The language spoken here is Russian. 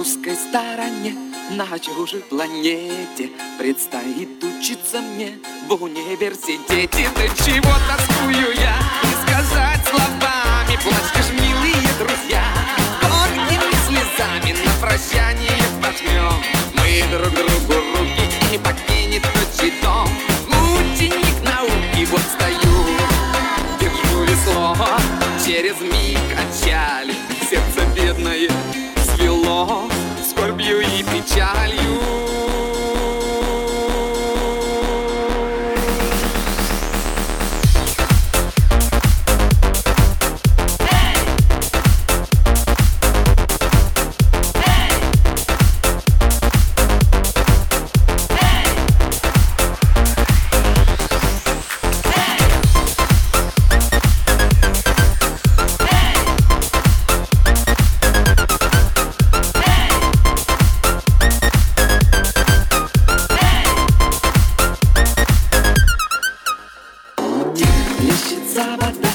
русской стороне, на чужой планете предстоит учиться мне в университете. Да чего тоскую я, не сказать словами. Плачьте ж, милые друзья, горькими слезами на прощание пожмем мы друг другу руки, и не покинет отчий дом ученик науки. Вот стою, держу весло, через миг отчали сердце бедное свело скорбью и печалью. Плещется вода.